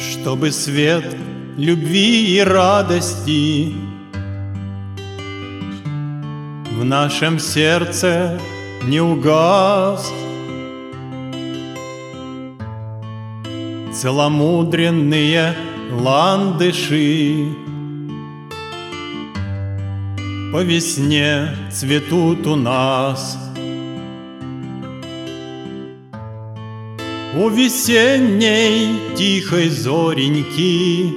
Чтобы свет любви и радости в нашем сердце не угас. Целомудренные ландыши по весне цветут у нас. У весенней тихой зореньки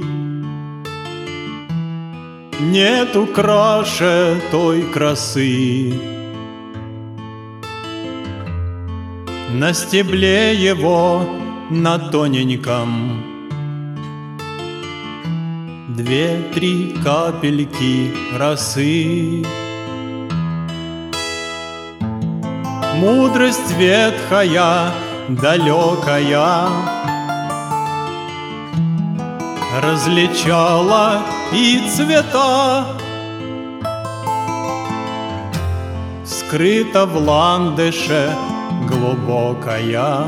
нету краше той красы. На стебле его на тоненьком 2-3 капельки росы. Мудрость ветхая, далекая, различала и цвета. Скрыта в ландыше глубокая,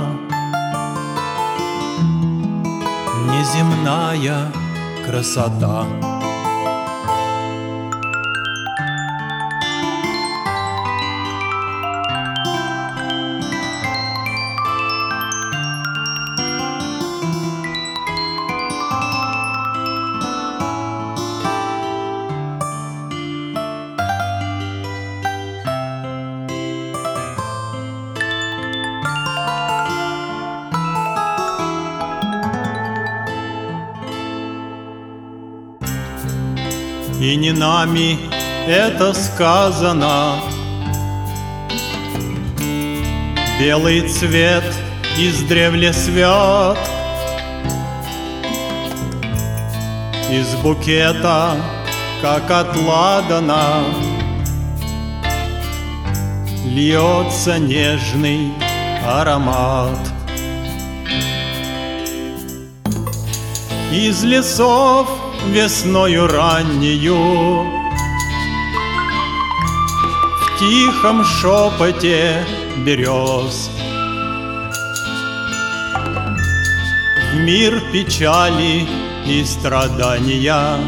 неземная красота. И не нами это сказано. Белый цвет издревле свят, из букета, как от ладана, льется нежный аромат. Из лесов весною раннею в тихом шепоте берез в мир печали и страдания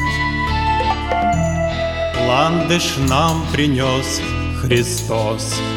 ландыш нам принес Христос.